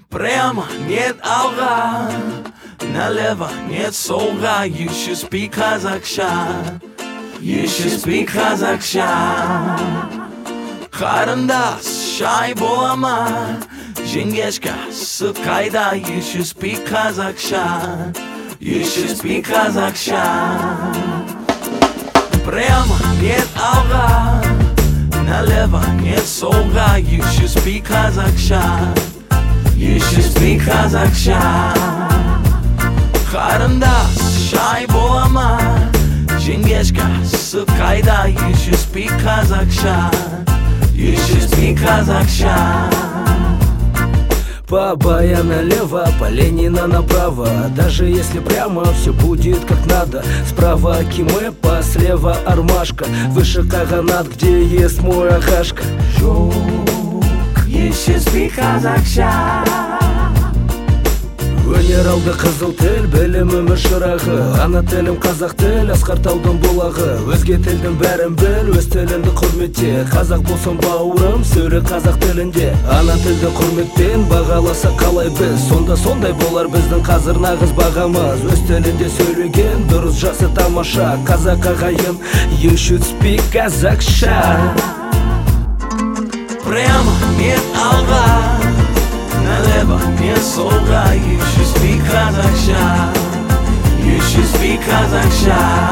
Прямо нет алга, налево нет солга. You should speak Kazakhstan. You should speak Kazakhstan. Қарындас шай болама, жеңгешка сүт қайда. You should speak Kazakhstan. You should speak Kazakhstan. Прямо нет алга, налево нет солга. You should speak Kazakhstan. You should speak Kazakhstan. Қарындас шай болама, жеңгешка сүт қайда. You should speak Kazakhstan. You should speak Kazakhstan. По Бая налево, по Ленина направо. Даже если прямо, все будет как надо. Справа Кимэпа, слева Армашка. Выше Каганат, где есть мой Агашка. You should speak Kazakhstan. Өнер алды қызыл тіл, білімімі шырағы. Ана тілім қазақ тіл, асқар таудың бұлағы. Өзге тілдің бәрін біл, өз тіліңді құрметте. Қазақ болсын бауырым, сөйле қазақ тілінде. Ана тілді құрметпен бағаласа қалай біз. Сонда сондай болар біздің қазір нағыз бағамыз. Өз тілінде сөйлеген дұрыс, жақсы, тамаша. Қазақ ағайын, you should speak Kazakhstan. Прямо нет алга, налево нет солга. You should speak Kazakhstan. You should speak Kazakhstan.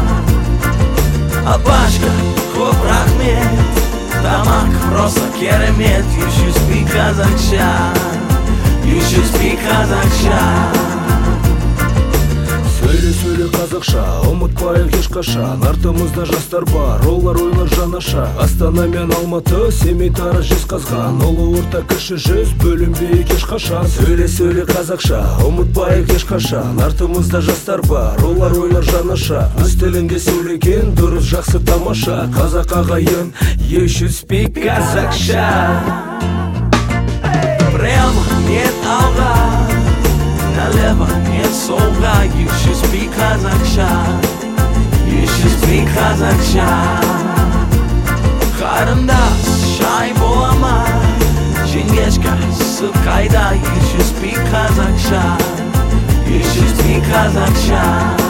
Апашка, көп рахмет, тамақ просто керемет. You should speak Kazakhstan. You should speak Kazakhstan. Сөйле қазақша, ұмытпайық ешқашан. Артымызда жастар бар, олар ойлар жанаша. Астана мен Алматы, Семей, Тараз, Жезқазған. Ұлы орта кіші жүз, бөлінбейік ешқашан. Сөйле қазақша, ұмытпайық ешқашан. Артымызда жастар бар, олар ойлар жанаша. Өз тілінде сөйлеген дұрыс, жақсы, тамаша. Қазақ ағайын, you should speak Kazakhstan. Прямо нет алга, налево нет солга. You should speak Kazakhstan. You should speak Kazakhstan. Қарындас шай болама, жеңгешка сүт қайда. You should speak Kazakhstan. You should speak Kazakhstan.